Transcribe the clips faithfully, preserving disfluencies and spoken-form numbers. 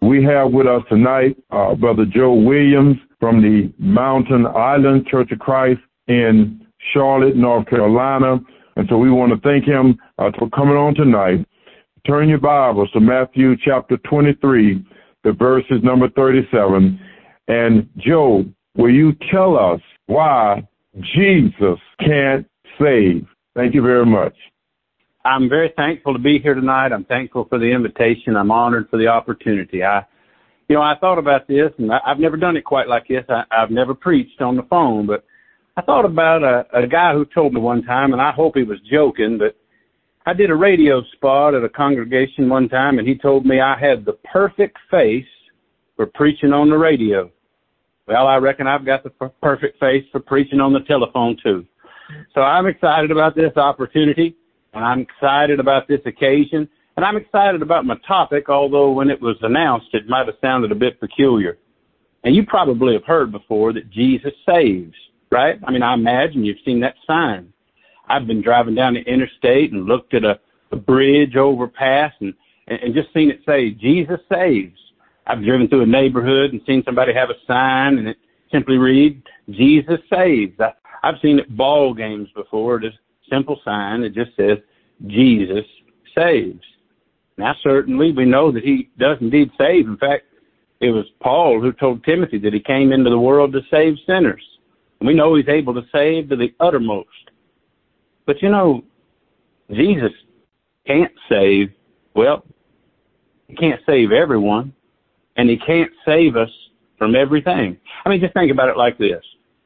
We have with us tonight uh, Brother Joe Williams from the Mountain Island Church of Christ in Charlotte, North Carolina. And so we want to thank him uh, for coming on tonight. Turn your Bibles to Matthew chapter twenty-three, the verses number thirty-seven. And Joe, will you tell us why Jesus can't save? Thank you very much. I'm very thankful to be here tonight. I'm thankful for the invitation. I'm honored for the opportunity. I, you know, I thought about this, and I, I've never done it quite like this. I, I've never preached on the phone, but I thought about a, a guy who told me one time, and I hope he was joking, but I did a radio spot at a congregation one time, and he told me I had the perfect face for preaching on the radio. Well, I reckon I've got the per- perfect face for preaching on the telephone, too. So I'm excited about this opportunity. And I'm excited about this occasion, and I'm excited about my topic, although when it was announced, it might have sounded a bit peculiar. And you probably have heard before that Jesus saves, right? I mean, I imagine you've seen that sign. I've been driving down the interstate and looked at a, a bridge overpass and, and just seen it say, Jesus saves. I've driven through a neighborhood and seen somebody have a sign, and it simply reads, Jesus saves. I, I've seen it at ball games before, just simple sign that just says Jesus saves. Now, certainly we know that he does indeed save. In fact, it was Paul who told Timothy that he came into the world to save sinners. And we know he's able to save to the uttermost. But, you know, Jesus can't save, well, he can't save everyone, and he can't save us from everything. I mean, just think about it like this.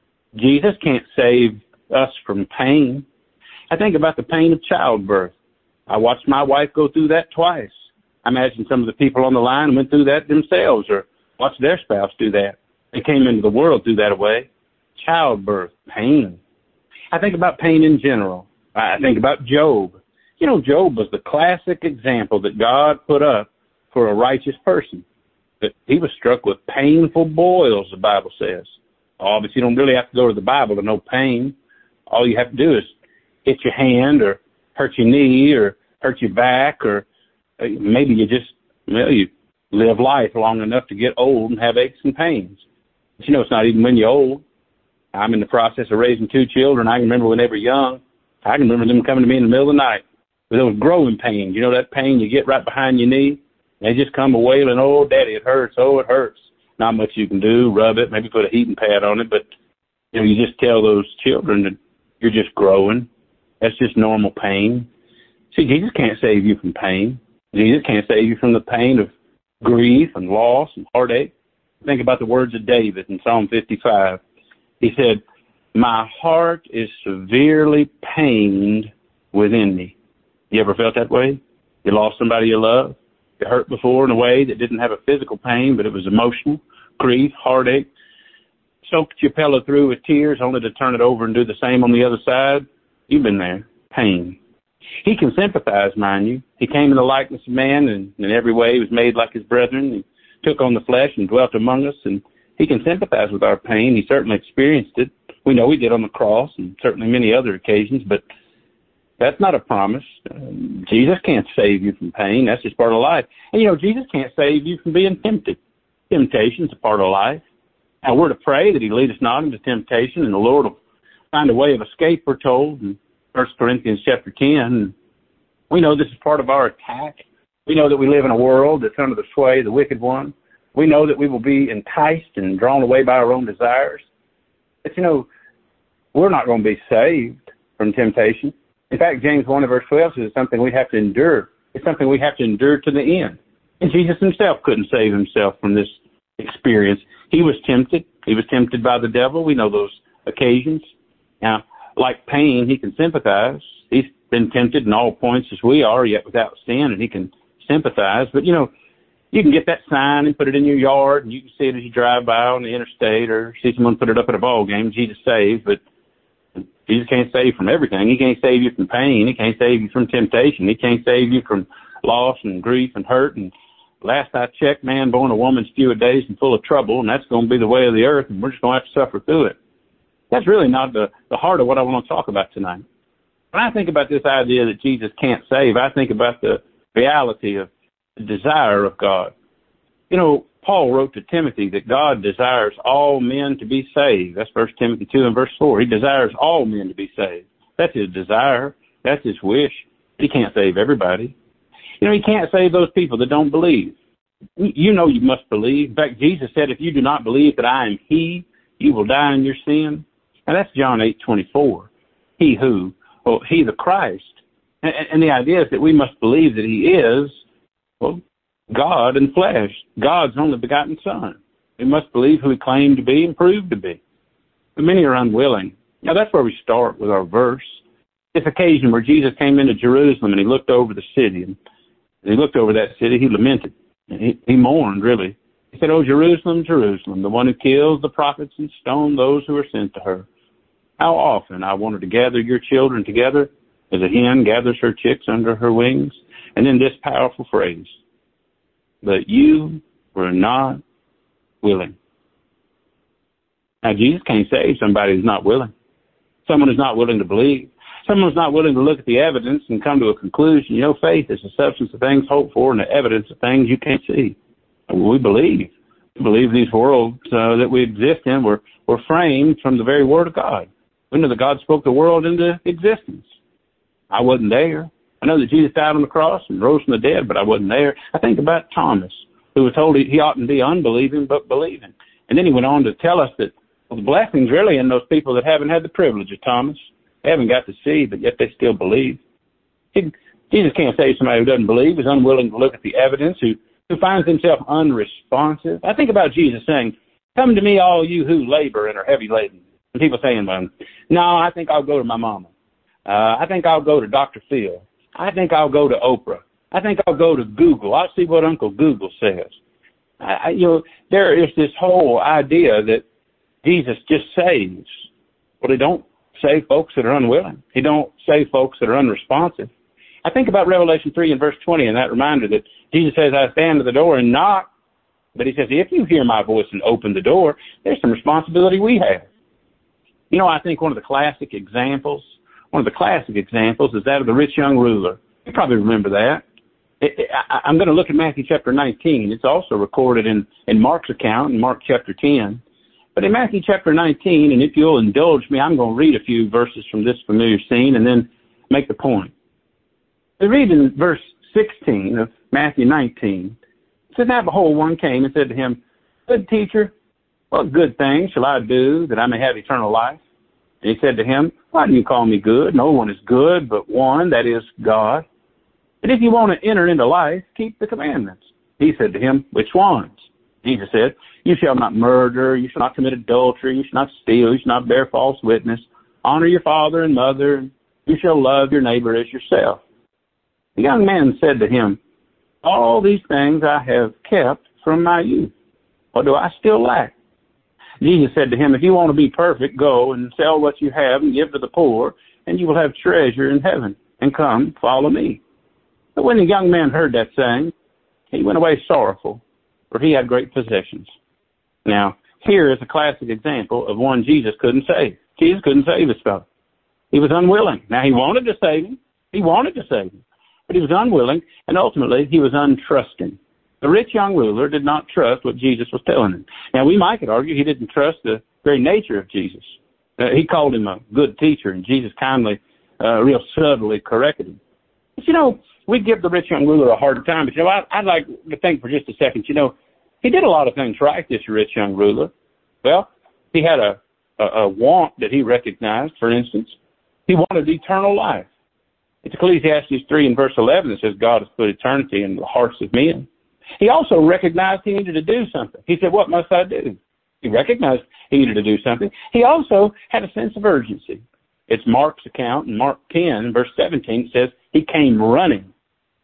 Jesus can't save us from pain. I think about the pain of childbirth. I watched my wife go through that twice. I imagine some of the people on the line went through that themselves or watched their spouse do that. They came into the world through that way. Childbirth, pain. I think about pain in general. I think about Job. You know, Job was the classic example that God put up for a righteous person. That he was struck with painful boils, the Bible says. Obviously, you don't really have to go to the Bible to know pain. All you have to do is hit your hand or hurt your knee or hurt your back, or maybe you just, well, you live life long enough to get old and have aches and pains. But you know, it's not even when you're old. I'm in the process of raising two children. I can remember when they were young. I can remember them coming to me in the middle of the night with those growing pains. You know that pain you get right behind your knee? They just come a wailing, oh, Daddy, it hurts, oh, it hurts. Not much you can do, rub it, maybe put a heating pad on it, but you know, you just tell those children that you're just growing. That's just normal pain. See, Jesus can't save you from pain. Jesus can't save you from the pain of grief and loss and heartache. Think about the words of David in Psalm fifty-five. He said, my heart is severely pained within me. You ever felt that way? You lost somebody you love? You hurt before in a way that didn't have a physical pain, but it was emotional, grief, heartache. Soaked your pillow through with tears only to turn it over and do the same on the other side? You've been there. Pain. He can sympathize, mind you. He came in the likeness of man, and in every way he was made like his brethren. He took on the flesh and dwelt among us, and he can sympathize with our pain. He certainly experienced it. We know he did on the cross and certainly many other occasions, but that's not a promise. Um, Jesus can't save you from pain. That's just part of life. And, you know, Jesus can't save you from being tempted. Temptation's a part of life. Now, we're to pray that he lead us not into temptation, and the Lord will find a way of escape, we're told in First Corinthians chapter ten. We know this is part of our attack. We know that we live in a world that's under the sway of the wicked one. We know that we will be enticed and drawn away by our own desires. But, you know, we're not going to be saved from temptation. In fact, James one verse twelve says it's something we have to endure. It's something we have to endure to the end. And Jesus himself couldn't save himself from this experience. He was tempted. He was tempted by the devil. We know those occasions. Now, like pain, he can sympathize. He's been tempted in all points as we are, yet without sin, and he can sympathize. But, you know, you can get that sign and put it in your yard, and you can see it as you drive by on the interstate or see someone put it up at a ball game, Jesus saves. But Jesus can't save from everything. He can't save you from pain. He can't save you from temptation. He can't save you from loss and grief and hurt. And last I checked, man born a woman's few a days and full of trouble, and that's going to be the way of the earth, and we're just going to have to suffer through it. That's really not the, the heart of what I want to talk about tonight. When I think about this idea that Jesus can't save, I think about the reality of the desire of God. You know, Paul wrote to Timothy that God desires all men to be saved. That's First Timothy two and verse four. He desires all men to be saved. That's his desire. That's his wish. He can't save everybody. You know, he can't save those people that don't believe. You know you must believe. In fact, Jesus said, if you do not believe that I am he, you will die in your sin. And that's John eight twenty-four. He who, well, he the Christ. And, and the idea is that we must believe that he is, well, God in flesh, God's only begotten Son. We must believe who he claimed to be and proved to be. But many are unwilling. Now, that's where we start with our verse. This occasion where Jesus came into Jerusalem and he looked over the city. And he looked over that city, he lamented. He, he mourned, really. He said, "Oh, Jerusalem, Jerusalem, the one who kills the prophets and stones those who are sent to her. How often I wanted to gather your children together as a hen gathers her chicks under her wings." And then this powerful phrase, "But you were not willing." Now, Jesus can't save somebody who's not willing. Someone who's not willing to believe. Someone who's not willing to look at the evidence and come to a conclusion. You know, faith is the substance of things hoped for and the evidence of things you can't see. We believe. We believe these worlds uh, that we exist in were, were framed from the very Word of God. We know that God spoke the world into existence. I wasn't there. I know that Jesus died on the cross and rose from the dead, but I wasn't there. I think about Thomas, who was told he, he oughtn't to be unbelieving but believing. And then he went on to tell us that well, the blessing's really in those people that haven't had the privilege of Thomas. They haven't got to see, but yet they still believe. He, Jesus can't save somebody who doesn't believe, who's unwilling to look at the evidence, who, who finds himself unresponsive. I think about Jesus saying, "Come to me, all you who labor and are heavy laden." And people saying, well, "No, I think I'll go to my mama. Uh, I think I'll go to Doctor Phil. I think I'll go to Oprah. I think I'll go to Google. I'll see what Uncle Google says." I, you know, there is this whole idea that Jesus just saves. Well, he don't save folks that are unwilling. He don't save folks that are unresponsive. I think about Revelation three and verse twenty and that reminder that Jesus says, "I stand at the door and knock." But he says, if you hear my voice and open the door, there's some responsibility we have. You know, I think one of the classic examples, one of the classic examples is that of the rich young ruler. You probably remember that. It, it, I, I'm going to look at Matthew chapter nineteen. It's also recorded in, in Mark's account in Mark chapter ten. But in Matthew chapter nineteen, and if you'll indulge me, I'm going to read a few verses from this familiar scene and then make the point. We read in verse sixteen of Matthew nineteen. It says, "Now behold, one came and said to him, 'Good teacher, what good thing shall I do that I may have eternal life?' And he said to him, 'Why do you call me good? No one is good but one, that is God. And if you want to enter into life, keep the commandments.' He said to him, 'Which ones?' Jesus said, 'You shall not murder, you shall not commit adultery, you shall not steal, you shall not bear false witness, honor your father and mother, and you shall love your neighbor as yourself.' The young man said to him, 'All these things I have kept from my youth. What do I still lack?' Jesus said to him, 'If you want to be perfect, go and sell what you have and give to the poor, and you will have treasure in heaven. And come, follow me.' But when the young man heard that saying, he went away sorrowful, for he had great possessions." Now, here is a classic example of one Jesus couldn't save. Jesus couldn't save this fellow. He was unwilling. Now, he wanted to save him. He wanted to save him. But he was unwilling, and ultimately, he was untrusting. The rich young ruler did not trust what Jesus was telling him. Now, we might could argue he didn't trust the very nature of Jesus. Uh, he called him a good teacher, and Jesus kindly, uh, real subtly corrected him. But, you know, we give the rich young ruler a hard time. But, you know, I, I'd like to think for just a second, you know, he did a lot of things right, this rich young ruler. Well, he had a, a, a want that he recognized, for instance. He wanted eternal life. It's Ecclesiastes three and verse eleven that says God has put eternity in the hearts of men. He also recognized he needed to do something. He said, "What must I do?" He recognized he needed to do something. He also had a sense of urgency. It's Mark's account in Mark ten, verse seventeen, says he came running.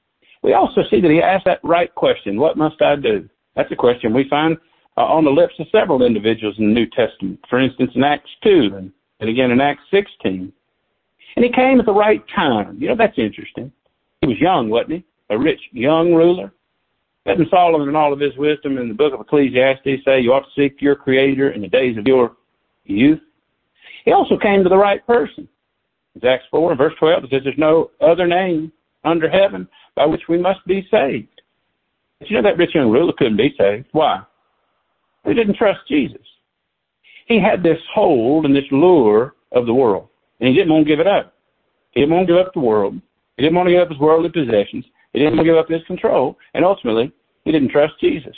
We also see that he asked that right question, "What must I do?" That's a question we find uh, on the lips of several individuals in the New Testament. For instance, in Acts two and, and again in Acts sixteen. And he came at the right time. You know, that's interesting. He was young, wasn't he? A rich young ruler. Doesn't Solomon in all of his wisdom in the book of Ecclesiastes say you ought to seek your Creator in the days of your youth? He also came to the right person. It's Acts four and verse twelve. It says there's no other name under heaven by which we must be saved. But you know, that rich young ruler couldn't be saved. Why? He didn't trust Jesus. He had this hold and this lure of the world, and he didn't want to give it up. He didn't want to give up the world. He didn't want to give up his worldly possessions. He didn't want to give up his control, and ultimately, he didn't trust Jesus.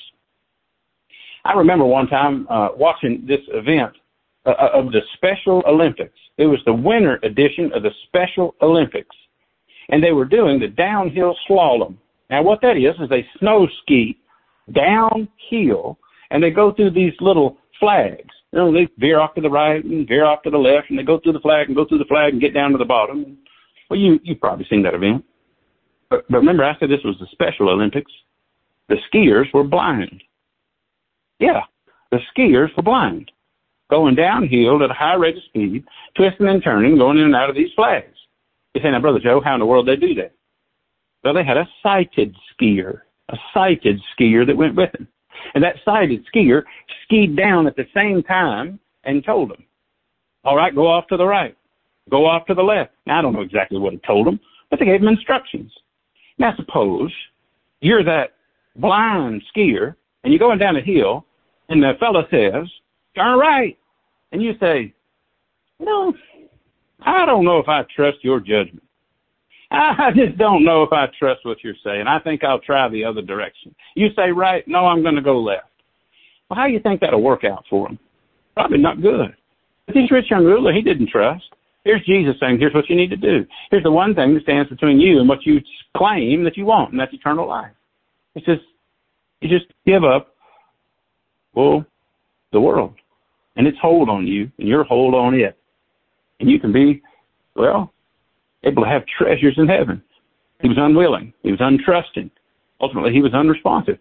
I remember one time uh, watching this event uh, of the Special Olympics. It was the winter edition of the Special Olympics, and they were doing the downhill slalom. Now, what that is is they snow ski downhill, and they go through these little flags. You know, they veer off to the right and veer off to the left, and they go through the flag and go through the flag and get down to the bottom. Well, you, you've probably seen that event. But, but remember, I said this was the Special Olympics. The skiers were blind. Yeah, the skiers were blind, going downhill at a high rate of speed, twisting and turning, going in and out of these flags. You say, now, Brother Joe, how in the world did they do that? Well, they had a sighted skier, a sighted skier that went with them. And that sighted skier skied down at the same time and told them, all right, go off to the right, go off to the left. Now, I don't know exactly what he told them, but they gave them instructions. Now, suppose you're that blind skier and you're going down a hill and the fella says, turn right. And you say, no, I don't know if I trust your judgment. I just don't know if I trust what you're saying. I think I'll try the other direction. You say right, no, I'm going to go left. Well, how do you think that'll work out for him? Probably not good. But this rich young ruler, he didn't trust. Here's Jesus saying, here's what you need to do. Here's the one thing that stands between you and what you claim that you want, and that's eternal life. It's just, you just give up, well, the world and its hold on you and your hold on it. And you can be, well, able to have treasures in heaven. He was unwilling. He was untrusting. Ultimately, he was unresponsive.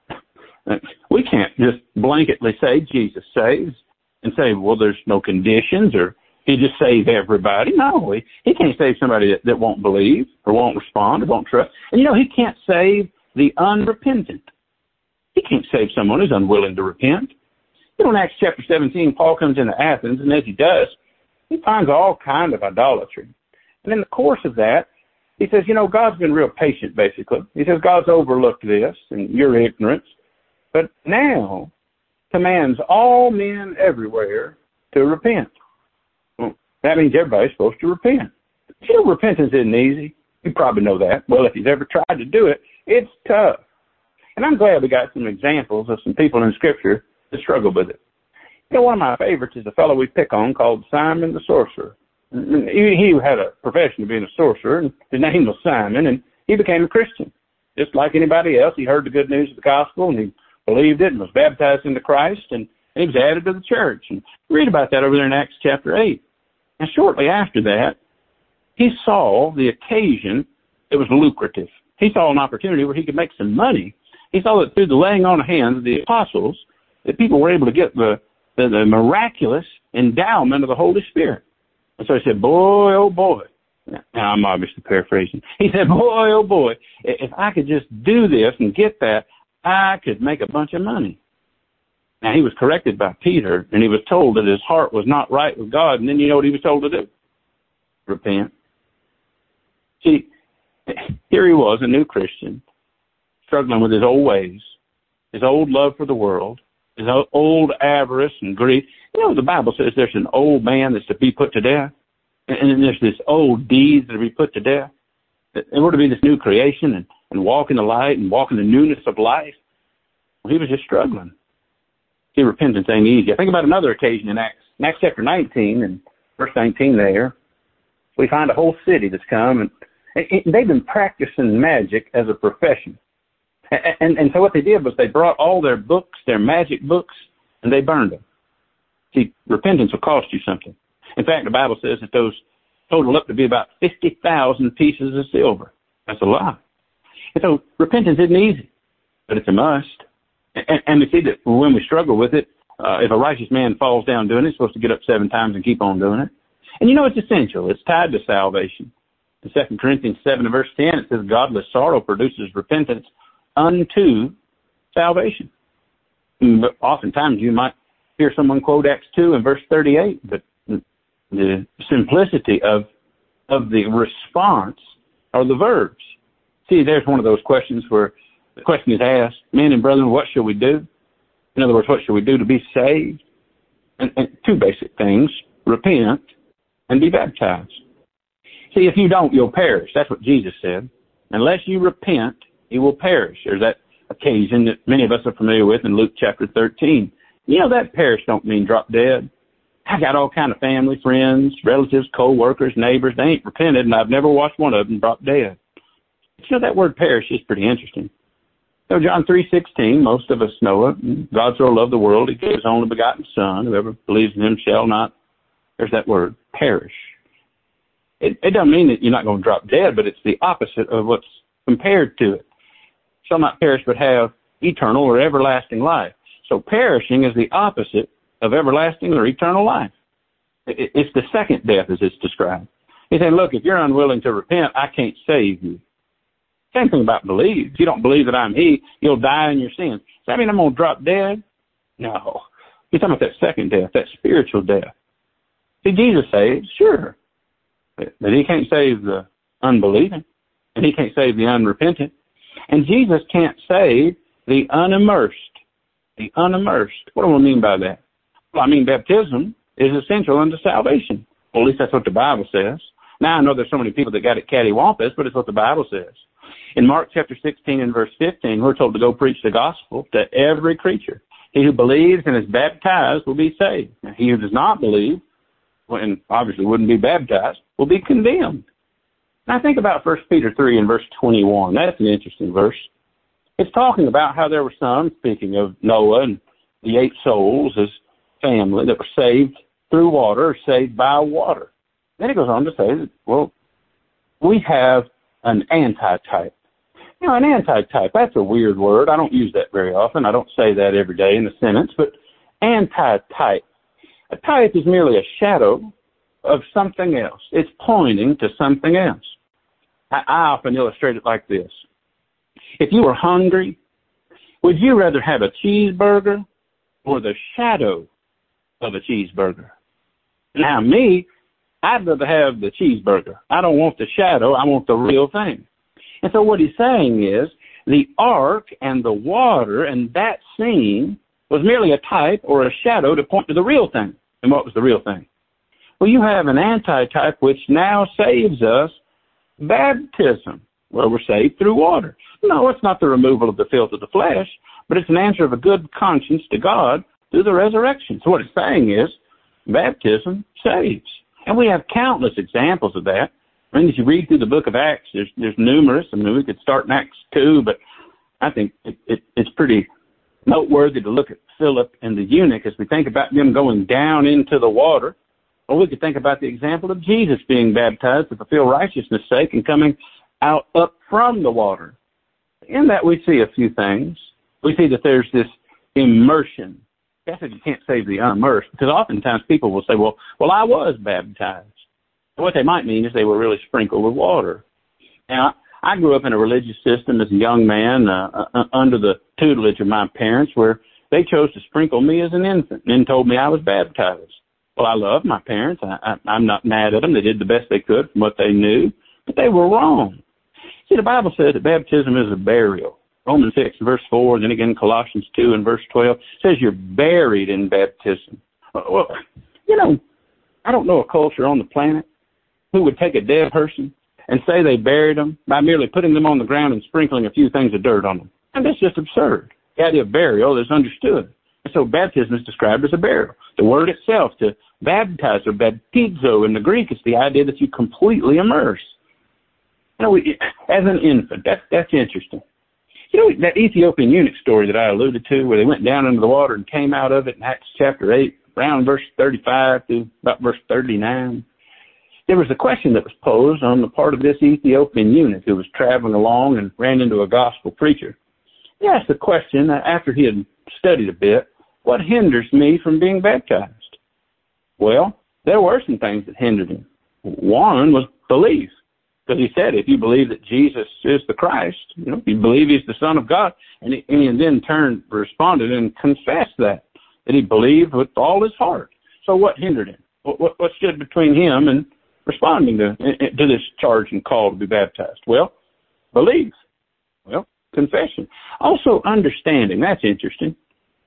We can't just blanketly say Jesus saves and say, well, there's no conditions or he just save everybody. No, he, he can't save somebody that, that won't believe or won't respond or won't trust. And, you know, he can't save the unrepentant. He can't save someone who's unwilling to repent. You know, in Acts chapter seventeen, Paul comes into Athens, and as he does, he finds all kind of idolatry. And in the course of that, he says, you know, God's been real patient, basically. He says, God's overlooked this and your ignorance, but now commands all men everywhere to repent. Well, that means everybody's supposed to repent. You know, repentance isn't easy. You probably know that. Well, if you've ever tried to do it, it's tough. And I'm glad we got some examples of some people in Scripture that struggle with it. You know, one of my favorites is a fellow we pick on called Simon the Sorcerer. He, he had a profession of being a sorcerer, and his name was Simon, and he became a Christian. Just like anybody else, he heard the good news of the gospel, and he believed it and was baptized into Christ, and, and he was added to the church. And read about that over there in Acts chapter eight. And shortly after that, he saw the occasion that was lucrative. He saw an opportunity where he could make some money. He saw that through the laying on of hands of the apostles, that people were able to get the, the, the miraculous endowment of the Holy Spirit. And so he said, boy, oh boy. Now, I'm obviously paraphrasing. He said, boy, oh boy, if I could just do this and get that, I could make a bunch of money. Now, he was corrected by Peter, and he was told that his heart was not right with God. And then you know what he was told to do? Repent. See, here he was, a new Christian, struggling with his old ways, his old love for the world, his old avarice and greed. You know, the Bible says there's an old man that's to be put to death, and then there's this old deeds that are to be put to death. And we're to be this new creation and, and walk in the light and walk in the newness of life. Well, he was just struggling. See, repentance ain't easy. I think about another occasion in Acts, in Acts chapter nineteen and verse nineteen there. We find a whole city that's come, and, and they've been practicing magic as a profession. And, and, and so what they did was they brought all their books, their magic books, and they burned them. See, repentance will cost you something. In fact, the Bible says that those total up to be about fifty thousand pieces of silver. That's a lot. And so repentance isn't easy, but it's a must. And, and we see that when we struggle with it, uh, if a righteous man falls down doing it, he's supposed to get up seven times and keep on doing it. And you know, it's essential. It's tied to salvation. In Second Corinthians seven and verse ten, it says, godless sorrow produces repentance unto salvation. But oftentimes you might hear someone quote Acts two and verse thirty-eight, but the simplicity of of the response are the verbs. See, there's one of those questions where the question is asked, men and brethren, what shall we do? In other words, what shall we do to be saved? And, and two basic things, repent and be baptized. See, if you don't, you'll perish. That's what Jesus said. Unless you repent, you will perish. There's that occasion that many of us are familiar with in Luke chapter thirteen. You know, that perish don't mean drop dead. I got all kind of family, friends, relatives, co-workers, neighbors. They ain't repented, and I've never watched one of them drop dead. But you know, that word perish is pretty interesting. So John three sixteen, most of us know it. God so loved the world, he gave his only begotten Son. Whoever believes in him shall not, there's that word, perish. It, it doesn't mean that you're not going to drop dead, but it's the opposite of what's compared to it. Shall not perish but have eternal or everlasting life. So perishing is the opposite of everlasting or eternal life. It, it's the second death as it's described. He's saying, look, if you're unwilling to repent, I can't save you. Same thing about believe. If you don't believe that I'm he, you'll die in your sins. Does that mean I'm going to drop dead? No. He's talking about that second death, that spiritual death. See, Jesus saves, sure. But, but he can't save the unbelieving, and he can't save the unrepentant. And Jesus can't save the unimmersed. The unimmersed. What do I mean by that? Well, I mean baptism is essential unto salvation. Well, at least that's what the Bible says. Now, I know there's so many people that got it cattywampus, but it's what the Bible says. In Mark chapter sixteen and verse fifteen, we're told to go preach the gospel to every creature. He who believes and is baptized will be saved. Now, he who does not believe, and obviously wouldn't be baptized, will be condemned. Now, think about First Peter three and verse twenty-one. That's an interesting verse. It's talking about how there were some, speaking of Noah and the eight souls as family, that were saved through water or saved by water. Then it goes on to say that, well, we have an antitype. You know, an antitype, that's a weird word. I don't use that very often. I don't say that every day in a sentence, but antitype. A type is merely a shadow of something else. It's pointing to something else. I, I often illustrate it like this. If you were hungry, would you rather have a cheeseburger or the shadow of a cheeseburger? Now, me, I'd rather have the cheeseburger. I don't want the shadow. I want the real thing. And so what he's saying is the ark and the water and that scene was merely a type or a shadow to point to the real thing. And what was the real thing? Well, you have an antitype which now saves us, baptism, where we're saved through water. No, it's not the removal of the filth of the flesh, but it's an answer of a good conscience to God through the resurrection. So what it's saying is baptism saves. And we have countless examples of that. I mean, as you read through the book of Acts, there's, there's numerous. I mean, we could start in Acts two, but I think it, it, it's pretty noteworthy to look at Philip and the eunuch as we think about them going down into the water. Or we could think about the example of Jesus being baptized to fulfill righteousness' sake and coming out up from the water. In that we see a few things. We see that there's this immersion. That's if you can't save the unimmersed, because oftentimes people will say, well, well, I was baptized. What they might mean is they were really sprinkled with water. Now, I grew up in a religious system as a young man uh, uh, under the tutelage of my parents where they chose to sprinkle me as an infant and then told me I was baptized. Well, I love my parents. I, I, I'm not mad at them. They did the best they could from what they knew, but they were wrong. See, the Bible says that baptism is a burial. Romans six, verse four, and then again Colossians two and verse twelve says you're buried in baptism. Well, you know, I don't know a culture on the planet who would take a dead person and say they buried them by merely putting them on the ground and sprinkling a few things of dirt on them. And that's just absurd. The idea of burial is understood. And so baptism is described as a burial. The word itself, to baptize or baptizo in the Greek, is the idea that you completely immerse. You know, we, as an infant, that's, that's interesting. You know, that Ethiopian eunuch story that I alluded to, where they went down into the water and came out of it in Acts chapter eight, around verse thirty-five to about verse thirty-nine, there was a question that was posed on the part of this Ethiopian eunuch who was traveling along and ran into a gospel preacher. He asked the question, after he had studied a bit, what hinders me from being baptized? Well, there were some things that hindered him. One was belief. Because he said, if you believe that Jesus is the Christ, you know, you believe he's the Son of God, and he, and he then turned, responded and confessed that, that he believed with all his heart. So what hindered him? What, what, what stood between him and responding to, to this charge and call to be baptized? Well, belief. Well, confession. Also, understanding. That's interesting.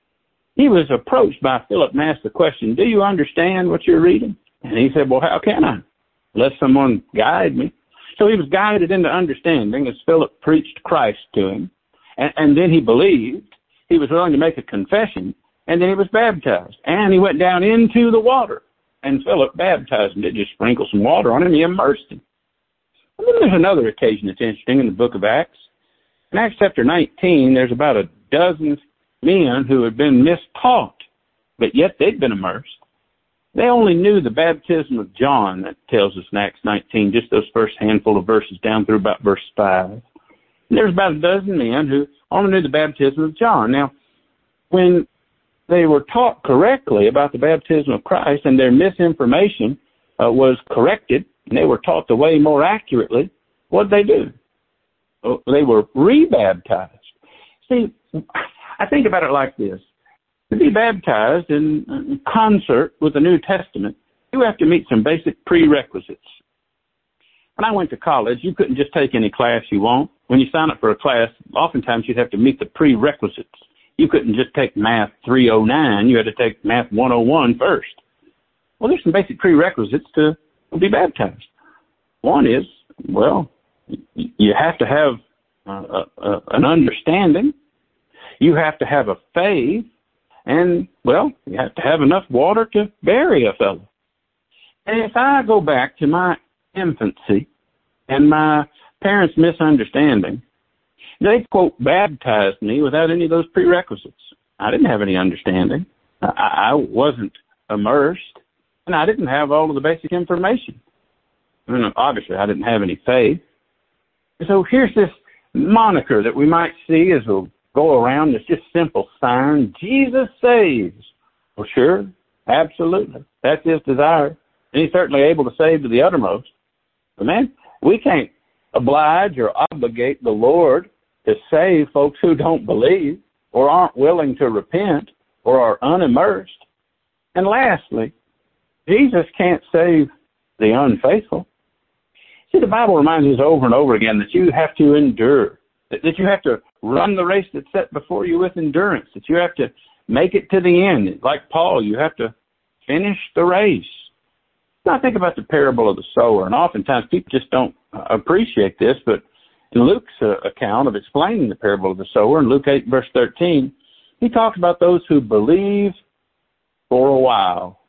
He was approached by Philip and asked the question, do you understand what you're reading? And he said, well, how can I? Let someone guide me. So he was guided into understanding as Philip preached Christ to him. And, and then he believed. He was willing to make a confession. And then he was baptized. And he went down into the water. And Philip baptized him. They just sprinkled some water on him. He immersed him. And then there's another occasion that's interesting in the book of Acts. In Acts chapter nineteen, there's about a dozen men who had been mistaught, but yet they'd been immersed. They only knew the baptism of John, that tells us in Acts nineteen, just those first handful of verses down through about verse five. And there's about a dozen men who only knew the baptism of John. Now, when they were taught correctly about the baptism of Christ and their misinformation uh, was corrected, and they were taught the way more accurately, what did they do? Well, they were rebaptized. See, I think about it like this. To be baptized in concert with the New Testament, you have to meet some basic prerequisites. When I went to college, you couldn't just take any class you want. When you sign up for a class, oftentimes you'd have to meet the prerequisites. You couldn't just take Math three oh nine. You had to take Math one oh one first. Well, there's some basic prerequisites to be baptized. One is, well, you have to have uh, uh, an understanding. You have to have a faith. And, well, you have to have enough water to bury a fellow. And if I go back to my infancy and my parents' misunderstanding, they, quote, baptized me without any of those prerequisites. I didn't have any understanding. I, I wasn't immersed, and I didn't have all of the basic information. I mean, obviously, I didn't have any faith. So here's this moniker that we might see as a go around. It's just simple sign. Jesus saves. Well, sure, absolutely. That's his desire. And he's certainly able to save to the uttermost. But, man, we can't oblige or obligate the Lord to save folks who don't believe or aren't willing to repent or are unimmersed. And lastly, Jesus can't save the unfaithful. See, the Bible reminds us over and over again that you have to endure, that, that you have to run the race that's set before you with endurance, that you have to make it to the end. Like Paul, you have to finish the race. Now, think about the parable of the sower, and oftentimes people just don't appreciate this, but in Luke's uh, account of explaining the parable of the sower, in Luke eight, verse thirteen, he talks about those who believe for a while.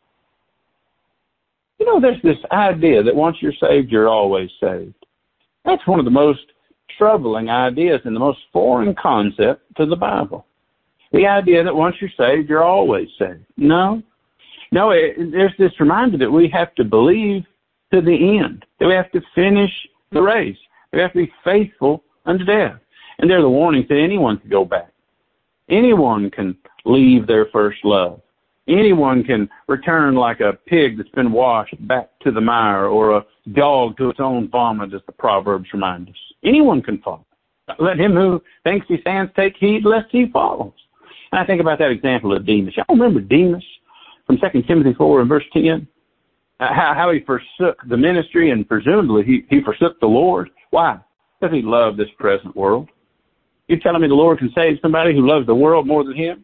You know, there's this idea that once you're saved, you're always saved. That's one of the most troubling ideas and the most foreign concept to the Bible. The idea that once you're saved, you're always saved. No. No, it, there's this reminder that we have to believe to the end, that we have to finish the race. We have to be faithful unto death. And they're the warnings that anyone can go back. Anyone can leave their first love. Anyone can return like a pig that's been washed back to the mire, or a dog to its own vomit, as the Proverbs remind us. Anyone can fall. Let him who thinks he stands take heed lest he falls. And I think about that example of Demas. Y'all remember Demas from Second Timothy four and verse ten? Uh, how, how he forsook the ministry, and presumably he, he forsook the Lord. Why? Because he loved this present world. You telling me the Lord can save somebody who loves the world more than him?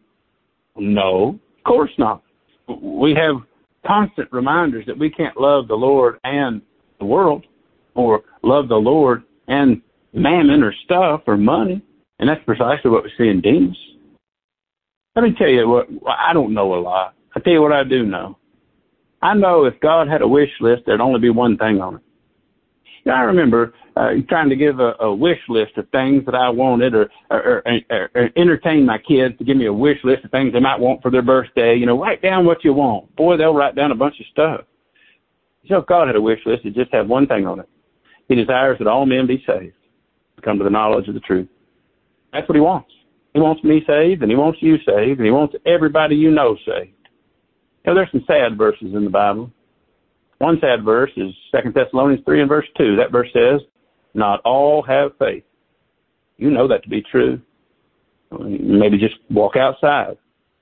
No, of course not. We have constant reminders that we can't love the Lord and the world, or love the Lord and mammon or stuff or money. And that's precisely what we see in Demas. Let me tell you what, I don't know a lot. I tell you what I do know. I know if God had a wish list, there'd only be one thing on it. You know, I remember uh, trying to give a, a wish list of things that I wanted, or, or, or, or entertain my kids to give me a wish list of things they might want for their birthday. You know, write down what you want. Boy, they'll write down a bunch of stuff. So if God had a wish list, it just had one thing on it. He desires that all men be saved, come to the knowledge of the truth. That's what he wants. He wants me saved, and he wants you saved, and he wants everybody you know saved. You know, there's some sad verses in the Bible. One sad verse is Second Thessalonians three and verse two. That verse says, not all have faith. You know that to be true. Maybe just walk outside,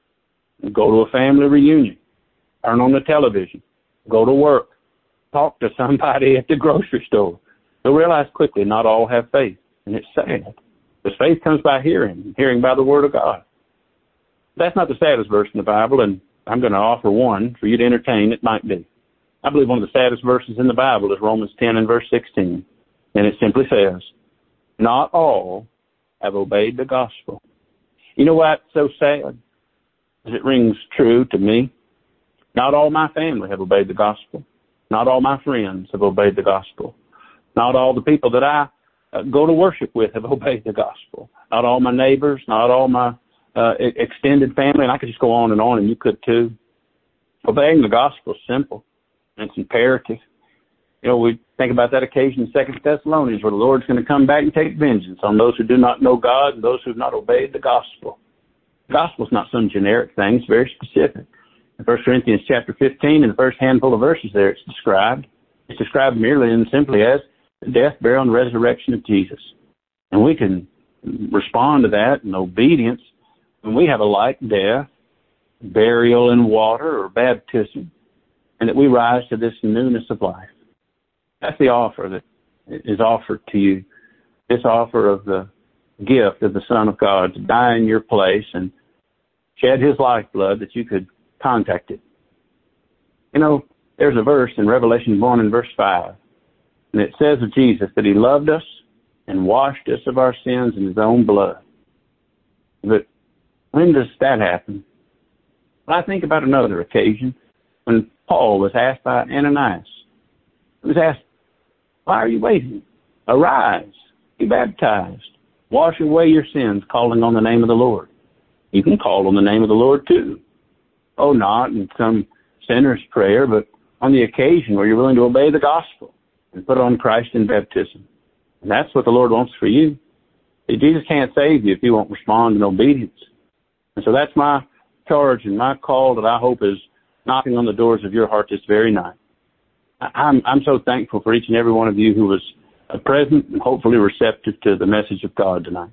go to a family reunion, turn on the television, go to work, talk to somebody at the grocery store. You'll realize quickly not all have faith, and it's sad. Because faith comes by hearing, hearing by the Word of God. That's not the saddest verse in the Bible, and I'm going to offer one for you to entertain. It might be. I believe one of the saddest verses in the Bible is Romans ten and verse sixteen. And it simply says, not all have obeyed the gospel. You know why it's so sad? Because it rings true to me. Not all my family have obeyed the gospel. Not all my friends have obeyed the gospel. Not all the people that I uh, go to worship with have obeyed the gospel. Not all my neighbors, not all my uh, extended family, and I could just go on and on, and you could too. Obeying the gospel is simple, and it's imperative. You know, we think about that occasion in Second Thessalonians where the Lord's going to come back and take vengeance on those who do not know God and those who have not obeyed the gospel. The gospel is not some generic thing. It's very specific. In First Corinthians chapter fifteen, in the first handful of verses there, it's described. It's described merely and simply as the death, burial, and resurrection of Jesus. And we can respond to that in obedience when we have a like death, burial in water, or baptism, and that we rise to this newness of life. That's the offer that is offered to you, this offer of the gift of the Son of God to die in your place and shed his lifeblood that you could contact it. You know, there's a verse in Revelation one and verse five, and it says of Jesus that he loved us and washed us of our sins in his own blood. But when does that happen? Well, I think about another occasion when Paul was asked by Ananias. He was asked, why are you waiting? Arise, be baptized, wash away your sins, calling on the name of the Lord. You can call on the name of the Lord too. Oh, not in some sinner's prayer, but on the occasion where you're willing to obey the gospel and put on Christ in baptism. And that's what the Lord wants for you. See, Jesus can't save you if you won't respond in obedience. And so that's my charge and my call that I hope is knocking on the doors of your heart this very night. I'm, I'm so thankful for each and every one of you who was present and hopefully receptive to the message of God tonight.